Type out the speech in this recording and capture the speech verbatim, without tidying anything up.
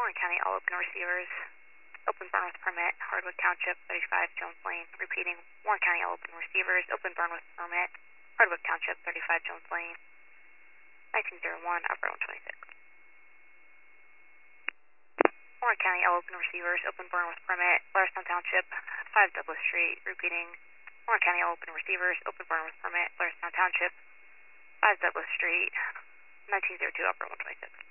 Warren County, all open receivers. Open burn with permit, Hardwick Township, thirty-five Jones Lane. Repeating, Warren County, all open receivers. Open burn with permit, Hardwick Township, thirty-five Jones Lane. nineteen oh one, upper one twenty-six. Warren County, all open receivers. Open burn with permit, Blairstown Township, five Douglas Street. Repeating, Warren County, all open receivers. Open burn with permit, Blairstown Township, five Douglas Street. nineteen oh two, upper one twenty-six.